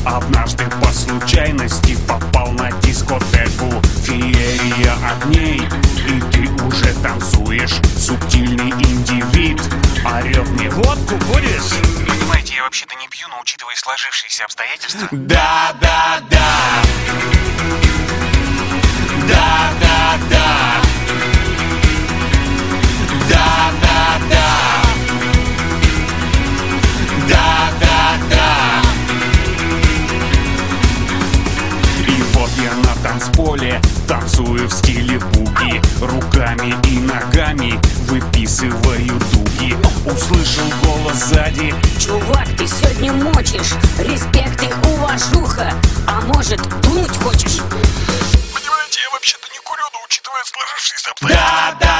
Однажды по случайности попал на дискотеку. Феерия огней, и ты уже танцуешь. Субтильный индивид орёт: мне водку будешь? Понимаете, я вообще-то не пью, но учитывая сложившиеся обстоятельства. Да, да, да. Да, да, да. Да, да, да. Да, да, да. И вот я на танцполе танцую в стиле буги. Руками и ногами выписываю дуги. Услышал голос сзади: чувак, ты сегодня мочишь. Респект и уважуха. А может, дунуть хочешь? Понимаете, я вообще-то не курю, но учитывая сложившиеся обстоятельства. да, да.